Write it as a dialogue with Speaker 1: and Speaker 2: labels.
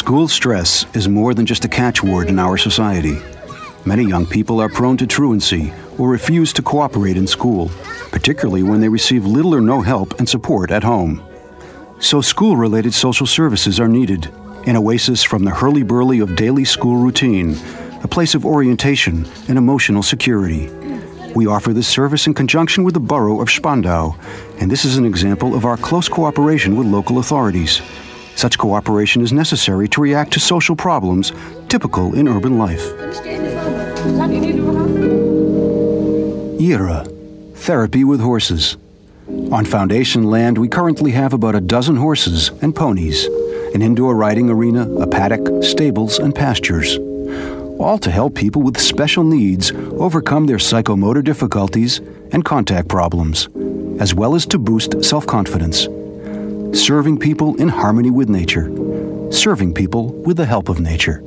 Speaker 1: School stress is more than just a catchword in our society. Many young people are prone to truancy or refuse to cooperate in school, particularly when they receive little or no help and support at home. So school-related social services are needed, an oasis from the hurly-burly of daily school routine, a place of orientation and emotional security. We offer this service in conjunction with the borough of Spandau, and this is an example of our close cooperation with local authorities. Such cooperation is necessary to react to social problems typical in urban life. IRA, Therapy with Horses. On foundation land, we currently have about a dozen horses and ponies, an indoor riding arena, a paddock, stables, and pastures, all to help people with special needs overcome their psychomotor difficulties and contact problems, as well as to boost self-confidence. Serving people in harmony with nature. Serving people with the help of nature.